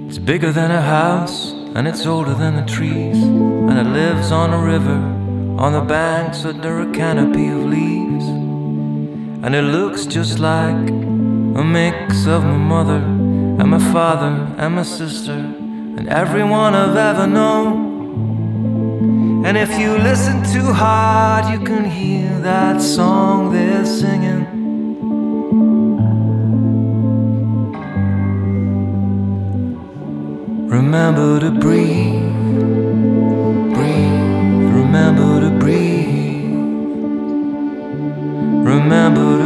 It's bigger than a house, and it's older than the trees, and it lives on a river, on the banks under a canopy of leaves. And it looks just like a mix of my mother and my father and my sister and everyone I've ever known. And if you listen too hard, you can hear that song they're singing. Remember to breathe, breathe, remember to breathe. Remember